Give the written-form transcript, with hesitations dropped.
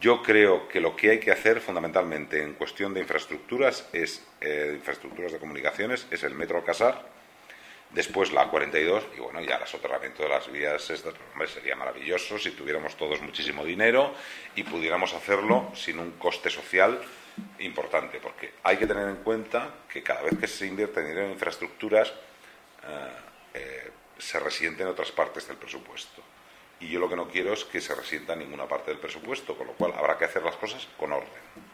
Yo creo que lo que hay que hacer fundamentalmente en cuestión de infraestructuras infraestructuras de comunicaciones, es el metro Alcasar, después la A42 y bueno, ya el soterramiento de las vías estas. Hombre, sería maravilloso si tuviéramos todos muchísimo dinero y pudiéramos hacerlo sin un coste social importante, porque hay que tener en cuenta que cada vez que se invierte dinero en infraestructuras se resiente en otras partes del presupuesto. Y yo lo que no quiero es que se resienta en ninguna parte del presupuesto, con lo cual habrá que hacer las cosas con orden.